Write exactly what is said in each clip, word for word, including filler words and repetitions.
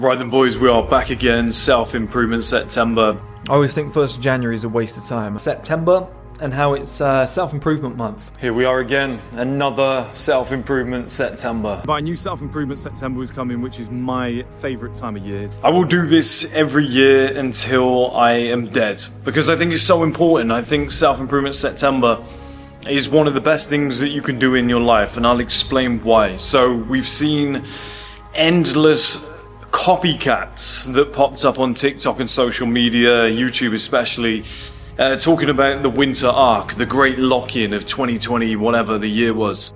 Right then, boys, we are back again. Self-improvement September. I always think first of January is a waste of time. September and how it's uh, self-improvement month. Here we are again, another self-improvement September. My new self-improvement September is coming, which is my favourite time of year. I will do this every year until I am dead, because I think it's so important. I think self-improvement September is one of the best things that you can do in your life, and I'll explain why. So we've seen endless copycats that popped up on TikTok and social media, YouTube especially, uh, talking about the winter arc, the great lock-in of twenty twenty, whatever the year was.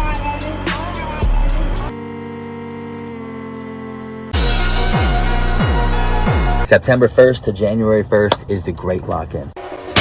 September first to January first is the great lock-in.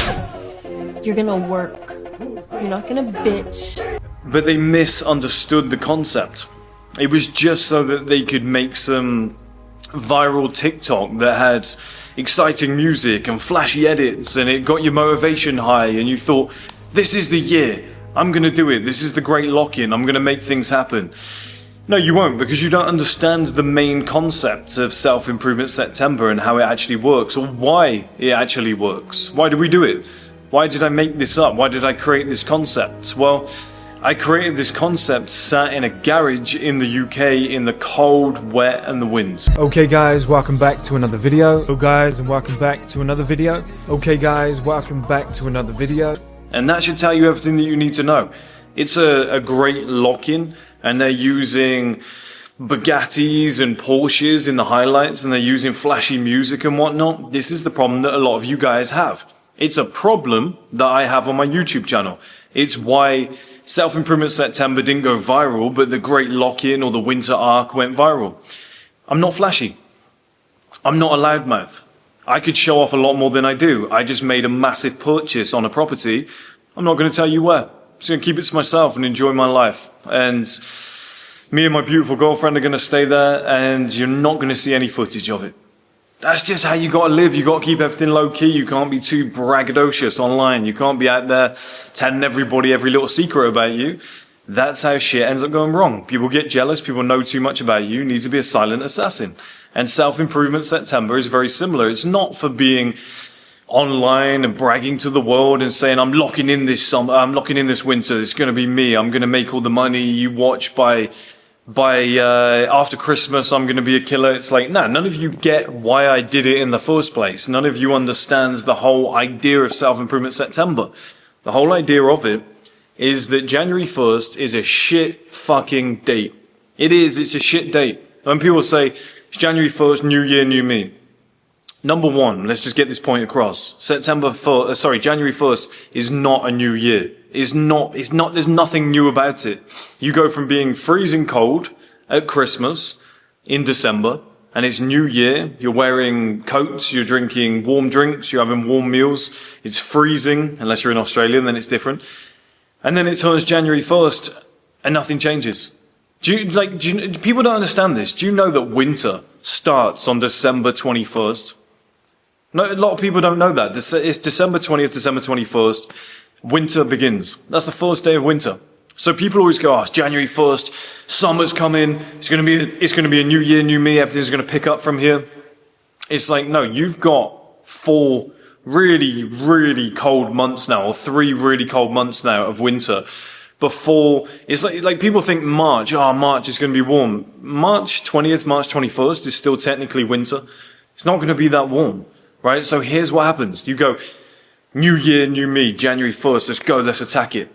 You're gonna work. You're not gonna bitch. But they misunderstood the concept. It was just so that they could make some viral TikTok that had exciting music and flashy edits, and it got your motivation high, and you thought, this is the year, I'm gonna do it, this is the great lock-in, I'm gonna make things happen. No, you won't, because you don't understand the main concept of self-improvement September and how it actually works, or why it actually works. Why do we do it? Why did I make this up? Why did I create this concept? Well, I created this concept sat in a garage in the U K in the cold, wet and the wind. Okay guys, welcome back to another video. Hello guys, and welcome back to another video. Okay guys, welcome back to another video. And that should tell you everything that you need to know. It's a, a great lock-in, and they're using Bugattis and Porsches in the highlights, and they're using flashy music and whatnot. This is the problem that a lot of you guys have. It's a problem that I have on my YouTube channel. It's why Self-Improvement September didn't go viral, but the Great Lock-In or the Winter Arc went viral. I'm not flashy. I'm not a loudmouth. I could show off a lot more than I do. I just made a massive purchase on a property. I'm not going to tell you where. I'm just going to keep it to myself and enjoy my life. And me and my beautiful girlfriend are going to stay there, and you're not going to see any footage of it. That's just how you gotta live. You gotta keep everything low key. You can't be too braggadocious online. You can't be out there telling everybody every little secret about you. That's how shit ends up going wrong. People get jealous. People know too much about you. You need to be a silent assassin. And Self-Improvement September is very similar. It's not for being online and bragging to the world and saying, I'm locking in this summer, I'm locking in this winter. It's gonna be me. I'm gonna make all the money you watch by by uh, after Christmas, I'm going to be a killer. It's like, nah, none of you get why I did it in the first place. None of you understands the whole idea of Self-Improvement September. The whole idea of it is that January first is a shit fucking date. It is, it's a shit date. When people say, it's January first, new year, new me. Number one, let's just get this point across. September first, uh, sorry, January first is not a new year. Is not, it's not, there's nothing new about it. You go from being freezing cold at Christmas in December, and it's New Year, you're wearing coats, you're drinking warm drinks, you're having warm meals, it's freezing, unless you're in Australia, then it's different. And then it turns January first, and nothing changes. Do you, like, do you, people don't understand this. Do you know that winter starts on December twenty-first? No, a lot of people don't know that. It's December twentieth, December twenty-first. Winter begins. That's the first day of winter. So people always go, oh, it's January first, summer's coming, it's going to be, it's going to be a new year, new me, everything's going to pick up from here. It's like, no, you've got four really, really cold months now, or three really cold months now of winter before, it's like, like people think March, oh, March is going to be warm. March twentieth, March twenty-first is still technically winter. It's not going to be that warm, right? So here's what happens. You go, new year, new me, January first, let's go, let's attack it.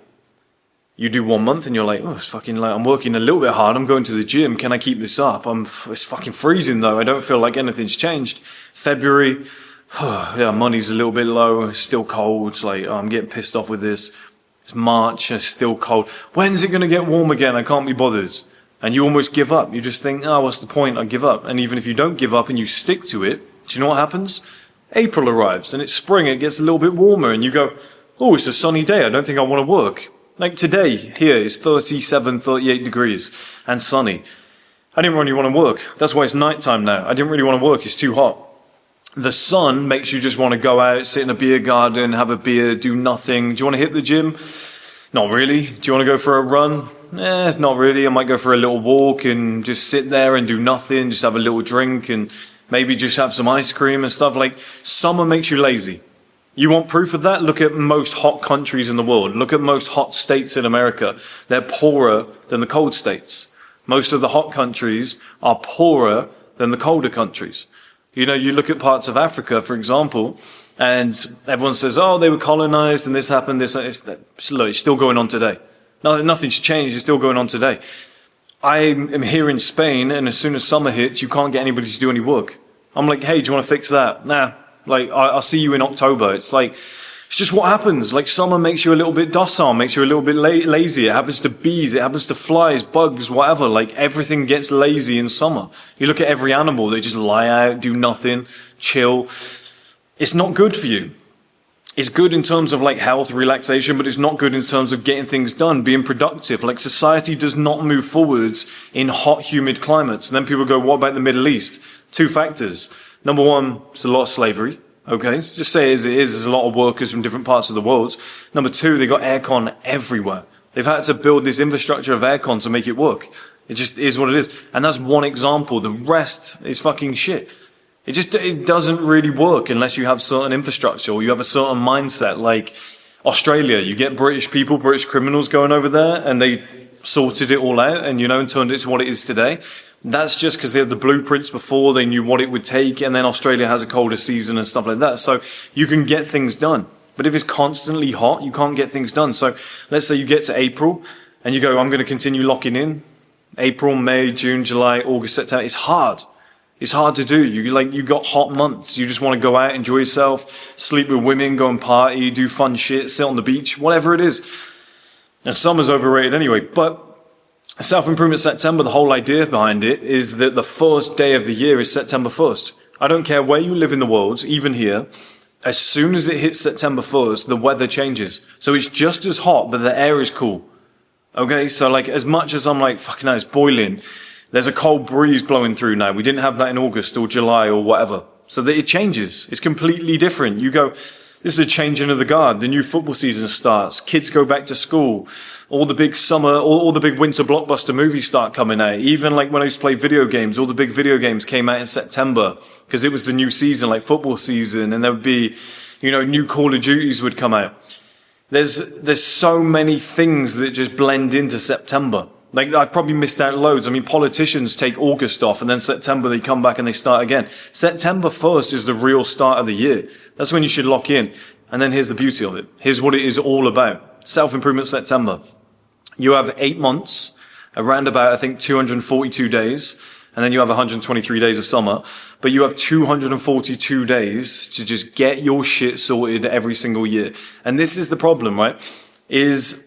You do one month and you're like, oh, it's fucking like, I'm working a little bit hard, I'm going to the gym, can I keep this up? I'm, it's fucking freezing though, I don't feel like anything's changed. February, oh, yeah, money's a little bit low, it's still cold, it's like, oh, I'm getting pissed off with this. It's March, it's still cold. When's it going to get warm again? I can't be bothered. And you almost give up. You just think, oh, what's the point? I give up. And even if you don't give up and you stick to it, do you know what happens? April arrives and it's spring, it gets a little bit warmer and you go, oh, it's a sunny day, I don't think I want to work. Like today, here is thirty-seven, thirty-eight degrees and sunny. I didn't really want to work. That's why it's nighttime now. I didn't really want to work, it's too hot. The sun makes you just want to go out, sit in a beer garden, have a beer, do nothing. Do you want to hit the gym? Not really. Do you want to go for a run? eh, not really. I might go for a little walk and just sit there and do nothing, just have a little drink and maybe just have some ice cream and stuff. Like, summer makes you lazy. You want proof of that? Look at most hot countries in the world. Look at most hot states in America. They're poorer than the cold states. Most of the hot countries are poorer than the colder countries. You know, you look at parts of Africa, for example, and everyone says, oh, they were colonized and this happened, this, it's, look, it's still going on today. No, nothing's changed, it's still going on today. I am here in Spain, and as soon as summer hits, you can't get anybody to do any work. I'm like, hey, do you want to fix that? Nah, like, I'll see you in October. It's like, it's just what happens. Like, summer makes you a little bit docile, makes you a little bit la- lazy. It happens to bees, it happens to flies, bugs, whatever. Like, everything gets lazy in summer. You look at every animal, they just lie out, do nothing, chill. It's not good for you. It's good in terms of like health, relaxation, but it's not good in terms of getting things done, being productive. Like, society does not move forwards in hot, humid climates. And then people go, what about the Middle East? Two factors. Number one, it's a lot of slavery. Okay, just say it as it is. There's a lot of workers from different parts of the world. Number two, they got aircon everywhere. They've had to build this infrastructure of aircon to make it work. It just is what it is. And that's one example. The rest is fucking shit. It just, it doesn't really work unless you have certain infrastructure or you have a certain mindset. Like Australia, you get British people, British criminals going over there, and they sorted it all out and, you know, and turned it to what it is today. That's just because they had the blueprints before, they knew what it would take, and then Australia has a colder season and stuff like that. So you can get things done. But if it's constantly hot, you can't get things done. So let's say you get to April and you go, I'm going to continue locking in. April, May, June, July, August, September. It's hard. It's hard to do. You like, you got hot months. You just want to go out, enjoy yourself, sleep with women, go and party, do fun shit, sit on the beach, whatever it is. And summer's overrated anyway. But Self-Improvement September, the whole idea behind it is that the first day of the year is September first. I don't care where you live in the world, even here. As soon as it hits September first, the weather changes. So it's just as hot, but the air is cool. Okay, so like, as much as I'm like, fucking hell, it's boiling, there's a cold breeze blowing through now. We didn't have that in August or July or whatever. So that it changes. It's completely different. You go, this is a changing of the guard. The new football season starts. Kids go back to school. All the big summer, all, all the big winter blockbuster movies start coming out. Even like when I used to play video games, all the big video games came out in September because it was the new season, like football season. And there would be, you know, new Call of Duties would come out. There's, there's so many things that just blend into September. Like, I've probably missed out loads. I mean, politicians take August off and then September they come back and they start again. September first is the real start of the year. That's when you should lock in. And then here's the beauty of it. Here's what it is all about. Self-Improvement September. You have eight months, around about, I think, two hundred forty-two days. And then you have one hundred twenty-three days of summer. But you have two hundred forty-two days to just get your shit sorted every single year. And this is the problem, right? Is,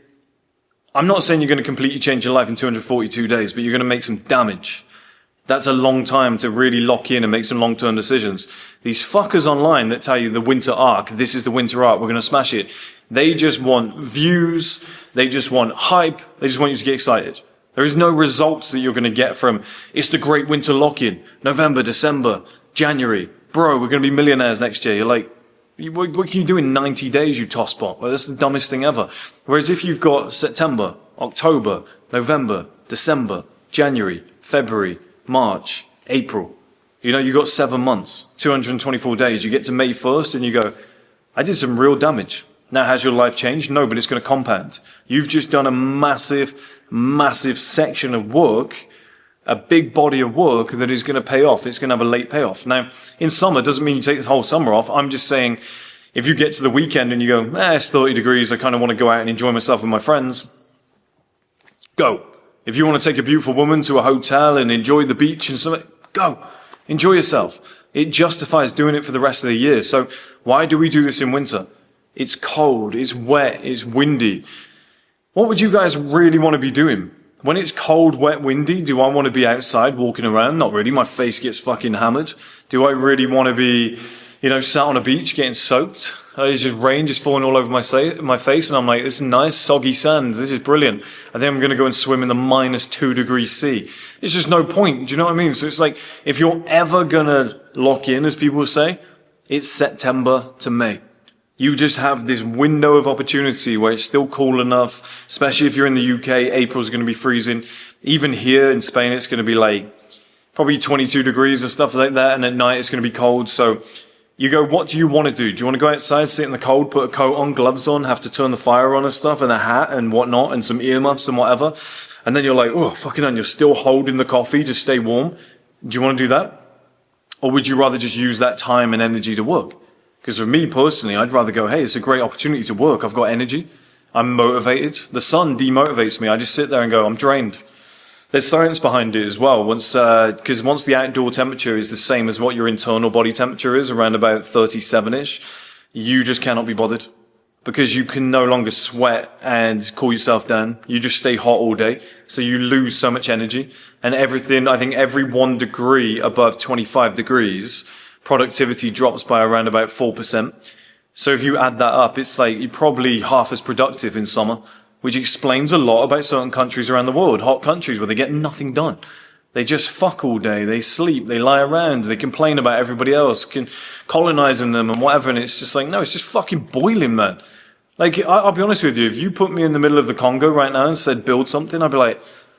I'm not saying you're going to completely change your life in two hundred forty-two days, but you're going to make some damage. That's a long time to really lock in and make some long-term decisions. These fuckers online that tell you the winter arc, this is the winter arc, we're going to smash it. They just want views. They just want hype. They just want you to get excited. There is no results that you're going to get from, it's the great winter lock-in, November, December, January. Bro, we're going to be millionaires next year. You're like, what, what can you do in ninety days, you tosspot? Well, that's the dumbest thing ever. Whereas if you've got September, October, November, December, January, February, March, April, you know, you've got seven months, two hundred twenty-four days. You get to May first and you go, I did some real damage. Now, has your life changed? No, but it's going to compound. You've just done a massive, massive section of work, a big body of work that is going to pay off. It's going to have a late payoff. Now, in summer, doesn't mean you take the whole summer off. I'm just saying, if you get to the weekend and you go, eh, it's thirty degrees, I kind of want to go out and enjoy myself with my friends, go. If you want to take a beautiful woman to a hotel and enjoy the beach and something, go. Enjoy yourself. It justifies doing it for the rest of the year. So why do we do this in winter? It's cold, it's wet, it's windy. What would you guys really want to be doing? When it's cold, wet, windy, do I want to be outside walking around? Not really. My face gets fucking hammered. Do I really want to be, you know, sat on a beach getting soaked? Uh, it's just rain just falling all over my, sa- my face. And I'm like, this is nice, soggy sands. This is brilliant. I think I'm going to go and swim in the minus two degree sea. It's just no point. Do you know what I mean? So it's like, if you're ever going to lock in, as people say, it's September to May. You just have this window of opportunity where it's still cool enough, especially if you're in the U K, April's going to be freezing. Even here in Spain, it's going to be like probably twenty-two degrees and stuff like that. And at night, it's going to be cold. So you go, what do you want to do? Do you want to go outside, sit in the cold, put a coat on, gloves on, have to turn the fire on and stuff, and a hat and whatnot, and some earmuffs and whatever? And then you're like, oh, fucking hell, you're still holding the coffee to stay warm. Do you want to do that? Or would you rather just use that time and energy to work? Because for me personally, I'd rather go, hey, it's a great opportunity to work. I've got energy. I'm motivated. The sun demotivates me. I just sit there and go, I'm drained. There's science behind it as well. Once, because uh, once the outdoor temperature is the same as what your internal body temperature is, around about thirty-seven-ish, you just cannot be bothered. Because you can no longer sweat and cool yourself down. You just stay hot all day. So you lose so much energy. And everything, I think every one degree above twenty-five degrees, productivity drops by around about four percent. So if you add that up, it's like you're probably half as productive in summer, which explains a lot about certain countries around the world, hot countries where they get nothing done. They just fuck all day, they sleep, they lie around, they complain about everybody else, can colonizing them and whatever, and it's just like, no, it's just fucking boiling, man. Like, I'll be honest with you, if you put me in the middle of the Congo right now and said build something, I'd be like,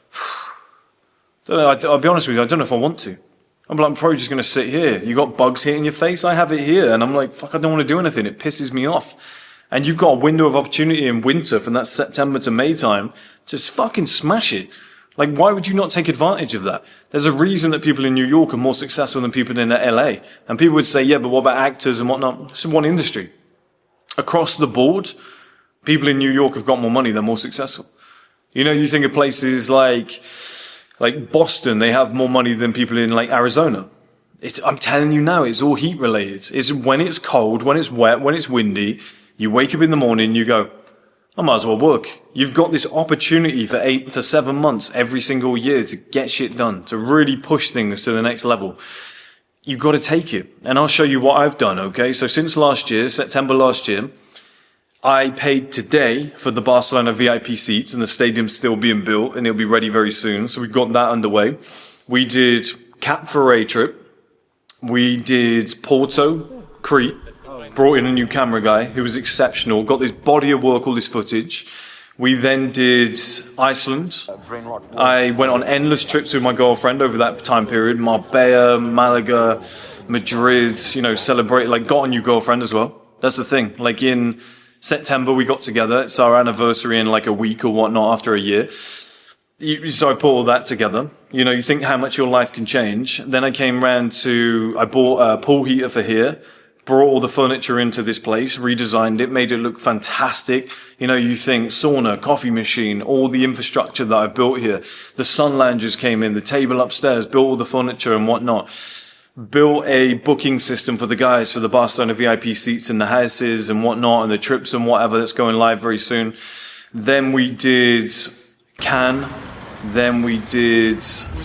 don't know, I'll be honest with you, I don't know if I want to. I'm like, I'm probably just going to sit here. You got bugs hitting your face? I have it here. And I'm like, fuck, I don't want to do anything. It pisses me off. And you've got a window of opportunity in winter from that September to May time to just fucking smash it. Like, why would you not take advantage of that? There's a reason that people in New York are more successful than people in L A. And people would say, yeah, but what about actors and whatnot? It's one industry. Across the board, people in New York have got more money, they're more successful. You know, you think of places like, like Boston, they have more money than people in like Arizona. It's, I'm telling you now, it's all heat related. It's when it's cold, when it's wet, when it's windy, you wake up in the morning, you go, I might as well work. You've got this opportunity for eight, for seven months every single year to get shit done, to really push things to the next level. You've got to take it. And I'll show you what I've done, okay? So since last year, September last year, I paid today for the Barcelona V I P seats, and the stadium's still being built and it'll be ready very soon. So we've got that underway. We did Cap Ferret trip. We did Porto, Crete. Brought in a new camera guy who was exceptional. Got this body of work, all this footage. We then did Iceland. I went on endless trips with my girlfriend over that time period. Marbella, Malaga, Madrid, you know, celebrate, like got a new girlfriend as well. That's the thing. Like in September we got together. It's our anniversary in like a week or whatnot after a year. So I put all that together. You know, you think how much your life can change. Then I came round to, I bought a pool heater for here. Brought all the furniture into this place, redesigned it, made it look fantastic. You know, you think sauna, coffee machine, all the infrastructure that I've built here. The sun loungers came in, the table upstairs, built all the furniture and whatnot. Built a booking system for the guys for the Barcelona V I P seats in the houses and whatnot, and the trips and whatever that's going live very soon. Then we did Cannes. Then we did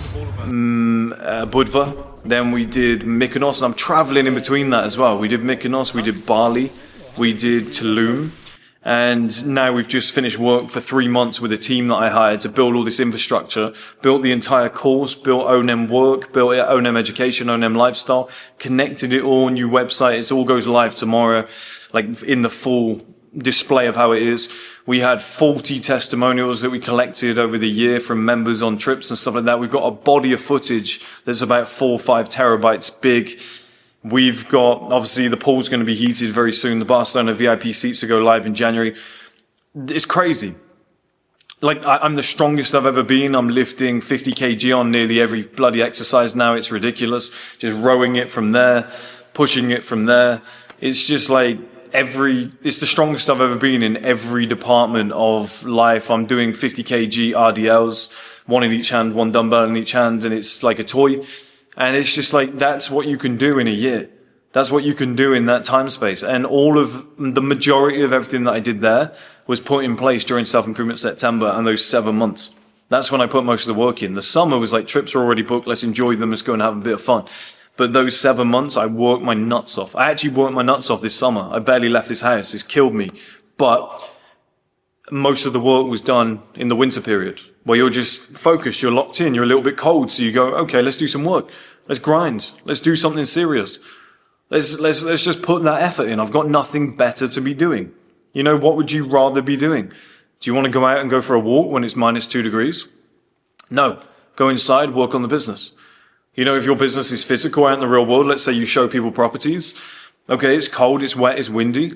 um, uh, Budva. Then we did Mykonos, and I'm traveling in between that as well. We did Mykonos, we did Bali, we did Tulum, and now we've just finished work for three months with a team that I hired to build all this infrastructure, built the entire course, built O N M Work, built O N M Education, O N M Lifestyle, connected it all, new website. It all goes live tomorrow, like in the full display of how it is. We had forty testimonials that we collected over the year from members on trips and stuff like that. We've got a body of footage that's about four or five terabytes big. We've got, obviously the pool's going to be heated very soon. The Barcelona V I P seats will go live in January. It's crazy. Like, I, I'm the strongest I've ever been. I'm lifting fifty kilograms on nearly every bloody exercise now. It's ridiculous. Just rowing it from there, pushing it from there. It's just like, Every, it's the strongest I've ever been in every department of life. I'm doing fifty kilograms R D Ls, one in each hand, one dumbbell in each hand, and it's like a toy. And it's just like, that's what you can do in a year. That's what you can do in that time space. And all of the majority of everything that I did there was put in place during Self-Improvement September and those seven months. That's when I put most of the work in. The summer was like, trips are already booked. Let's enjoy them. Let's go and have a bit of fun. But those seven months, I worked my nuts off. I actually worked my nuts off this summer. I barely left this house. It's killed me. But most of the work was done in the winter period, where you're just focused, you're locked in, you're a little bit cold. So you go, okay, let's do some work. Let's grind. Let's do something serious. Let's, let's, let's just put that effort in. I've got nothing better to be doing. You know, what would you rather be doing? Do you want to go out and go for a walk when it's minus two degrees? No. Go inside, work on the business. You know, if your business is physical out in the real world, let's say you show people properties. Okay, it's cold, it's wet, it's windy.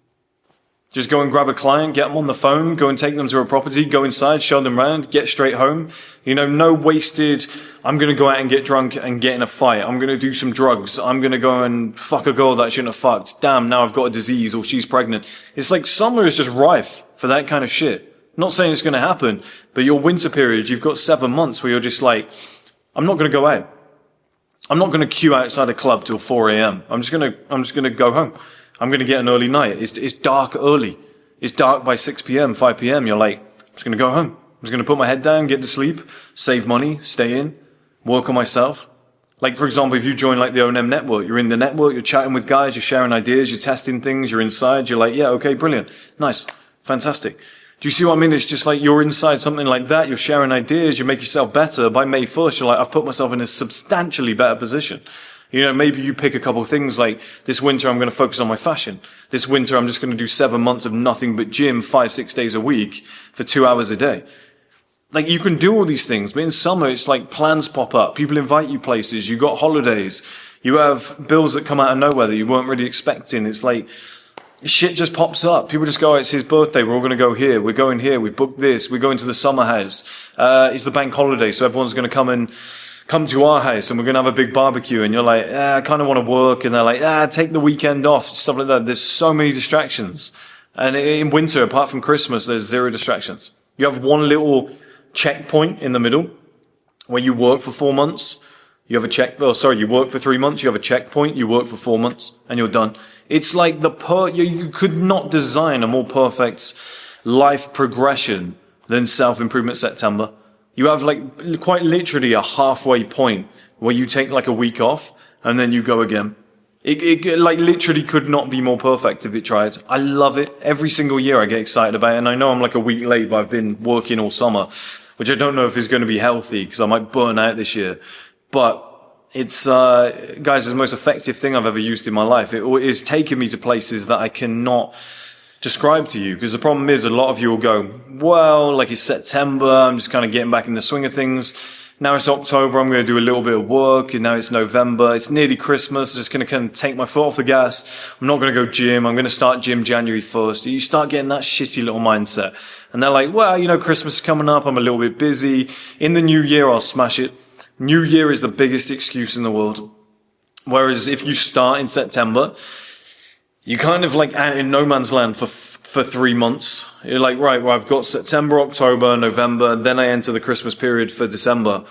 Just go and grab a client, get them on the phone, go and take them to a property, go inside, show them around, get straight home. You know, no wasted, I'm going to go out and get drunk and get in a fight. I'm going to do some drugs. I'm going to go and fuck a girl that I shouldn't have fucked. Damn, now I've got a disease or she's pregnant. It's like summer is just rife for that kind of shit. Not saying it's going to happen, but your winter period, you've got seven months where you're just like, I'm not going to go out. I'm not going to queue outside a club till four a.m. I'm just going to, I'm just going to go home. I'm going to get an early night. It's, it's dark early. It's dark by six p.m., five p.m. You're like, I'm just going to go home. I'm just going to put my head down, get to sleep, save money, stay in, work on myself. Like, for example, if you join like the O and M network, you're in the network, you're chatting with guys, you're sharing ideas, you're testing things, you're inside, you're like, yeah, okay, brilliant. Nice. Fantastic. Do you see what I mean? It's just like you're inside something like that. You're sharing ideas. You make yourself better. By May first, you're like, I've put myself in a substantially better position. You know, maybe you pick a couple of things like, this winter I'm going to focus on my fashion. This winter I'm just going to do seven months of nothing but gym, five, six days a week for two hours a day. Like, you can do all these things, but in summer it's like plans pop up. People invite you places. You got holidays. You have bills that come out of nowhere that you weren't really expecting. It's like, shit just pops up. People just go, oh, it's his birthday. We're all going to go here. We're going here. We've booked this. We're going to the summer house. Uh, it's the bank holiday. So everyone's going to come and come to our house and we're going to have a big barbecue. And you're like, ah, I kind of want to work. And they're like, ah, take the weekend off. Stuff like that. There's so many distractions. And in winter, apart from Christmas, there's zero distractions. You have one little checkpoint in the middle where you work for four months. You have a check, oh, sorry, you work for three months. You have a checkpoint. You work for four months and you're done. It's like the per, you, you could not design a more perfect life progression than Self-Improvement September. You have like quite literally a halfway point where you take like a week off and then you go again. It, it like literally could not be more perfect if it tried. I love it. Every single year I get excited about it. And I know I'm like a week late, but I've been working all summer, which I don't know if is going to be healthy because I might burn out this year. But it's, uh, guys, it's the most effective thing I've ever used in my life. It is taking me to places that I cannot describe to you. Because the problem is a lot of you will go, well, like it's September. I'm just kind of getting back in the swing of things. Now it's October. I'm going to do a little bit of work. And now it's November. It's nearly Christmas. I'm just going to kind of take my foot off the gas. I'm not going to go gym. I'm going to start gym January first. You start getting that shitty little mindset. And they're like, well, you know, Christmas is coming up. I'm a little bit busy. In the new year, I'll smash it. New Year is the biggest excuse in the world. Whereas if you start in September, you kind of like out in no man's land for for three months. You're like, right, well, I've got September, October, November, then I enter the Christmas period for December.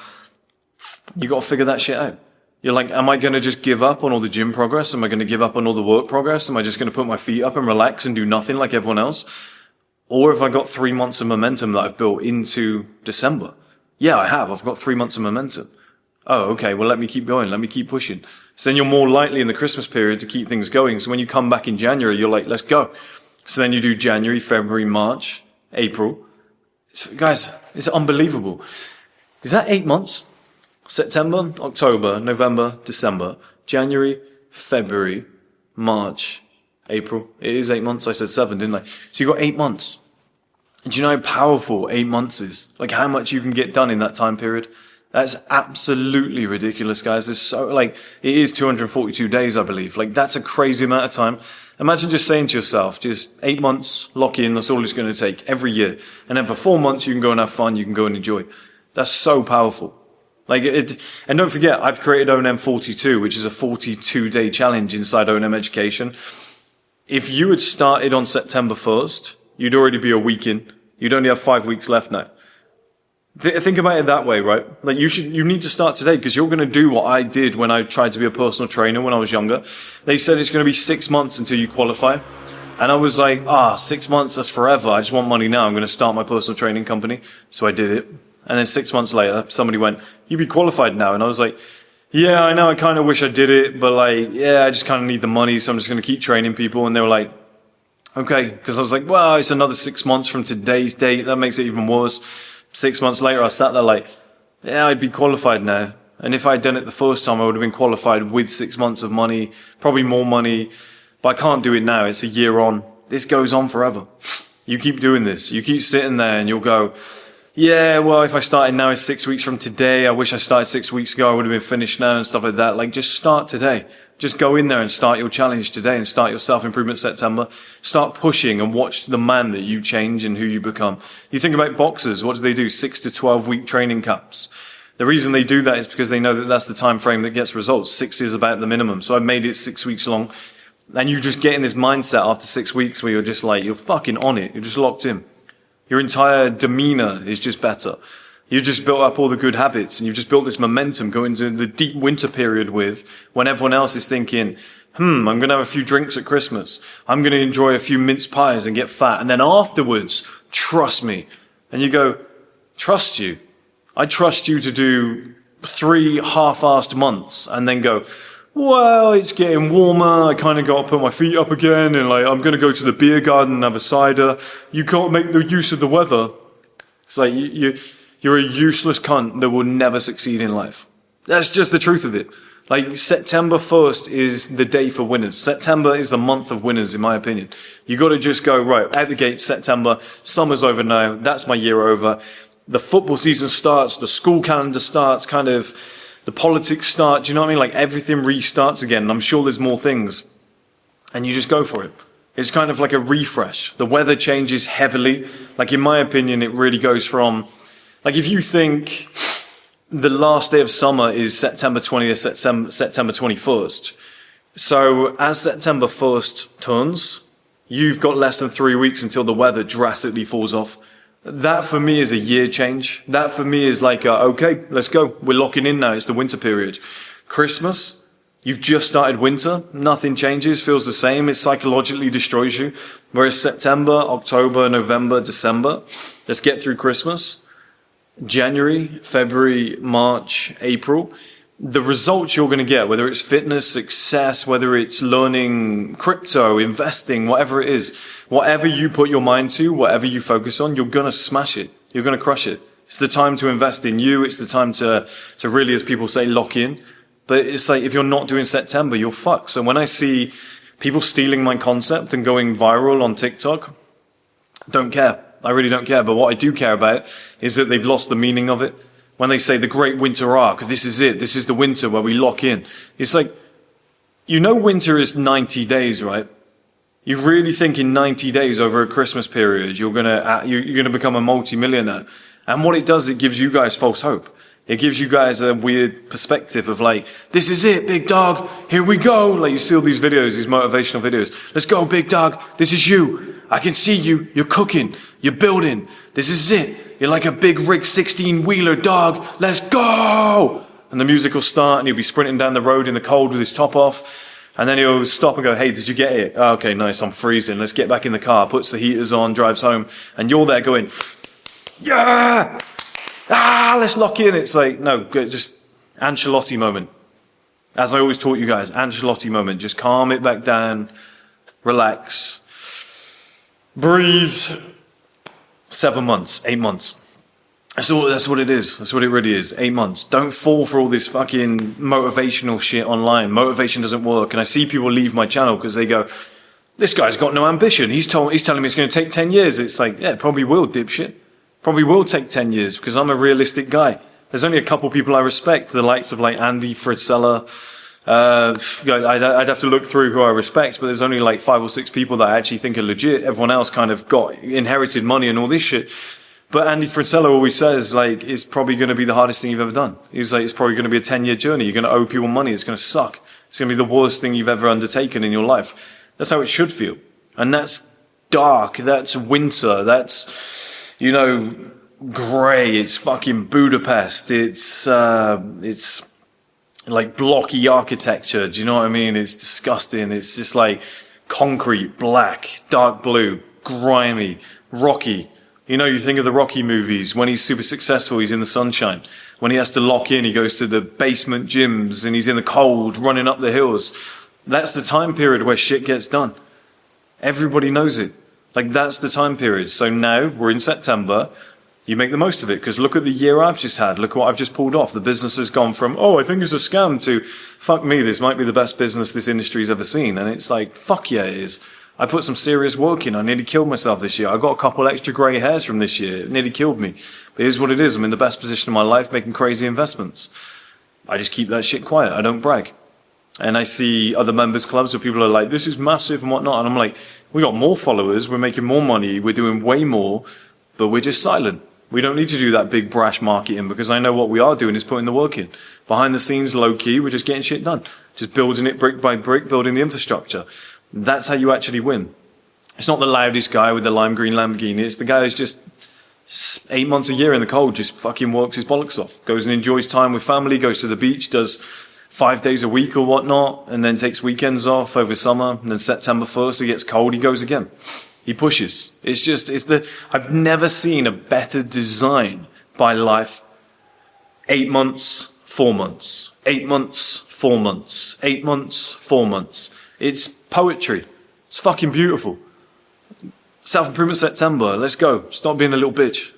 You got to figure that shit out. You're like, am I going to just give up on all the gym progress? Am I going to give up on all the work progress? Am I just going to put my feet up and relax and do nothing like everyone else? Or have I got three months of momentum that I've built into December? Yeah, I have. I've got three months of momentum. Oh, okay, well, let me keep going. Let me keep pushing. So then you're more likely in the Christmas period to keep things going. So when you come back in January, you're like, let's go. So then you do January, February, March, April. It's, guys, it's unbelievable. Is that eight months? September, October, November, December, January, February, March, April. It is eight months. I said seven, didn't I? So you got eight months. And do you know how powerful eight months is? Like how much you can get done in that time period? That's absolutely ridiculous, guys. There's so, like, it is two hundred forty-two days, I believe. Like, that's a crazy amount of time. Imagine just saying to yourself, just eight months, lock in, that's all it's going to take every year. And then for four months, you can go and have fun, you can go and enjoy. That's so powerful. Like, it, and don't forget, I've created O and M forty-two, which is a forty-two day challenge inside O and M Education. If you had started on September first, you'd already be a week in. You'd only have five weeks left now. Think about it that way, right? Like you should, you need to start today because you're going to do what I did when I tried to be a personal trainer when I was younger. They said it's going to be six months until you qualify. And I was like, ah, six months, that's forever. I just want money now. I'm going to start my personal training company. So I did it. And then six months later, somebody went, you'd be qualified now. And I was like, yeah, I know. I kind of wish I did it, but like, yeah, I just kind of need the money. So I'm just going to keep training people. And they were like, okay. Cause I was like, well, it's another six months from today's date. That makes it even worse. Six months later, I sat there like, yeah, I'd be qualified now. And if I'd done it the first time, I would have been qualified with six months of money, probably more money. But I can't do it now. It's a year on. This goes on forever. You keep doing this. You keep sitting there and you'll go, yeah, well, if I started now, it's six weeks from today. I wish I started six weeks ago. I would have been finished now and stuff like that. Like, just start today. Just go in there and start your challenge today and start your self-improvement September. Start pushing and watch the man that you change and who you become. You think about boxers. What do they do? Six to twelve week training camps. The reason they do that is because they know that that's the time frame that gets results. Six is about the minimum. So I've made it six weeks long. And you just get in this mindset after six weeks where you're just like, you're fucking on it. You're just locked in. Your entire demeanor is just better. You've just built up all the good habits and you've just built this momentum going into the deep winter period with when everyone else is thinking, hmm, I'm going to have a few drinks at Christmas. I'm going to enjoy a few mince pies and get fat. And then afterwards, trust me. And you go, trust you. I trust you to do three half-assed months and then go, well, it's getting warmer. I kind of got to put my feet up again. And like, I'm going to go to the beer garden and have a cider. You can't make the use of the weather. It's like, you, you You're a useless cunt that will never succeed in life. That's just the truth of it. Like, September first is the day for winners. September is the month of winners, in my opinion. You got to just go, right, out the gate, September, summer's over now, that's my year over. The football season starts, the school calendar starts, kind of, the politics start, do you know what I mean? Like, everything restarts again, and I'm sure there's more things. And you just go for it. It's kind of like a refresh. The weather changes heavily. Like, in my opinion, it really goes from... Like, if you think the last day of summer is September twentieth, September twenty-first. So as September first turns, you've got less than three weeks until the weather drastically falls off. That for me is a year change. That for me is like, a, okay, let's go. We're locking in now. It's the winter period. Christmas, you've just started winter. Nothing changes, feels the same. It psychologically destroys you. Whereas September, October, November, December, let's get through Christmas. January, February, March, April, the results you're going to get, whether it's fitness, success, whether it's learning crypto, investing, whatever it is, whatever you put your mind to, whatever you focus on, you're going to smash it. You're going to crush it. It's the time to invest in you. It's the time to, to really, as people say, lock in. But it's like, if you're not doing September, you're fucked. So when I see people stealing my concept and going viral on TikTok, don't care. I really don't care. But what I do care about is that they've lost the meaning of it. When they say the great winter arc, this is it. This is the winter where we lock in. It's like, you know, winter is ninety days, right? You really think in ninety days over a Christmas period, you're going to, you're going to become a multi-millionaire. And what it does, it gives you guys false hope. It gives you guys a weird perspective of like, this is it, big dog. Here we go. Like, you see all these videos, these motivational videos. Let's go, big dog. This is you. I can see you. You're cooking. You're building. This is it. You're like a big rig sixteen-wheeler dog. Let's go. And the music will start and he'll be sprinting down the road in the cold with his top off. And then he'll stop and go, hey, did you get it? Oh, okay, nice. I'm freezing. Let's get back in the car. Puts the heaters on, drives home. And you're there going, yeah. Ah, let's lock in. It's like, no, just Ancelotti moment. As I always taught you guys, Ancelotti moment. Just calm it back down. Relax. Breathe. Seven months, eight months. That's all, that's what it is. That's what it really is. Eight months. Don't fall for all this fucking motivational shit online. Motivation doesn't work. And I see people leave my channel because they go, this guy's got no ambition. He's told, he's telling me it's going to take ten years. It's like, yeah, it probably will, dipshit. Probably will take ten years because I'm a realistic guy. There's only a couple people I respect, the likes of like Andy Frisella. Uh, I'd, I'd have to look through who I respect, but there's only like five or six people that I actually think are legit. Everyone else kind of got inherited money and all this shit. But Andy Frisella always says, like, it's probably going to be the hardest thing you've ever done. He's like, it's probably going to be a ten-year journey. You're going to owe people money. It's going to suck. It's going to be the worst thing you've ever undertaken in your life. That's how it should feel. And that's dark. That's winter. That's, you know, grey. It's fucking Budapest. It's, uh, it's like blocky architecture. Do you know what I mean? It's disgusting. It's just like concrete, black, dark blue, grimy, rocky. You know, you think of the Rocky movies, when he's super successful, he's in the sunshine. When he has to lock in, he goes to the basement gyms and he's in the cold, running up the hills. That's the time period where shit gets done. Everybody knows it. Like, that's the time period. So now, we're in September. you make the most of it. Because look at the year I've just had. Look what I've just pulled off. The business has gone from, oh, I think it's a scam, to, fuck me, this might be the best business this industry's ever seen. And it's like, fuck yeah, it is. I put some serious work in. I nearly killed myself this year. I got a couple extra grey hairs from this year. It nearly killed me. But here's what it is. I'm in the best position of my life making crazy investments. I just keep that shit quiet. I don't brag. And I see other members clubs where people are like, this is massive and whatnot. And I'm like, we got more followers. We're making more money. We're doing way more. But we're just silent. We don't need to do that big brash marketing, because I know what we are doing is putting the work in. Behind the scenes, low key, we're just getting shit done. Just building it brick by brick, building the infrastructure. That's how you actually win. It's not the loudest guy with the lime green Lamborghini. It's the guy who's just eight months a year in the cold, just fucking works his bollocks off. Goes and enjoys time with family, goes to the beach, does five days a week or whatnot, and then takes weekends off over summer. And then September first, it gets cold, he goes again. He pushes. It's just, it's the, I've never seen a better design by life. Eight months, four months. Eight months, four months. Eight months, four months. It's poetry. It's fucking beautiful. Self-improvement September. Let's go. Stop being a little bitch.